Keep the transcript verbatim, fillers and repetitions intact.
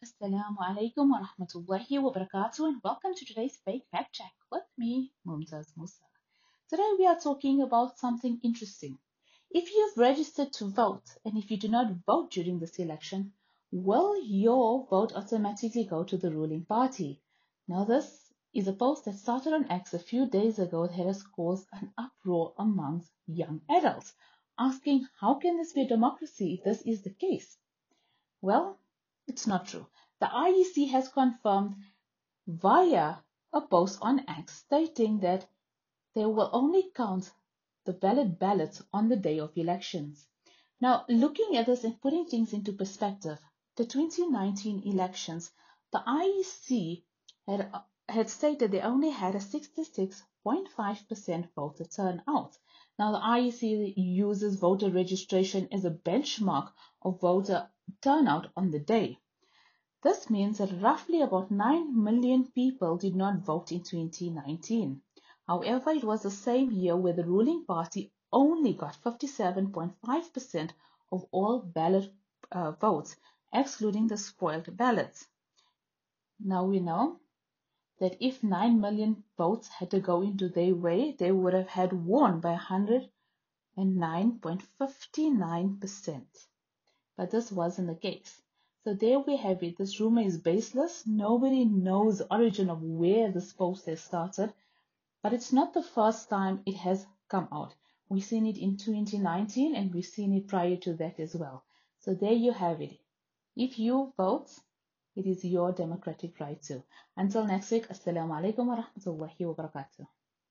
Assalamu alaikum wa rahmatullahi wa barakatuh, and welcome to today's Fake Fact Check with me, Mumtaz Musa. Today we are talking about something interesting. If you've registered to vote and if you do not vote during this election, will your vote automatically go to the ruling party? Now, this is a post that started on X a few days ago that has caused an uproar amongst young adults, asking how can this be a democracy if this is the case? Well, it's not true. The I E C has confirmed via a post on X stating that they will only count the valid ballots on the day of elections. Now, looking at this and putting things into perspective, the twenty nineteen elections, the I E C had, had stated they only had a sixty-six point five percent voter turnout. Now, the I E C uses voter registration as a benchmark of voter turnout on the day. This means that roughly about nine million people did not vote in twenty nineteen. However, it was the same year where the ruling party only got fifty-seven point five percent of all ballot uh, votes, excluding the spoiled ballots. Now we know that if nine million votes had to go into their way, they would have had won by one hundred nine point five nine percent. But this wasn't the case. So there we have it. This rumor is baseless. Nobody knows the origin of where this post has started, but it's not the first time it has come out. We've seen it in twenty nineteen and we've seen it prior to that as well. So there you have it. If you vote, it is your democratic right too. Until next week, Assalamu alaikum wa rahmatullahi wa barakatuh.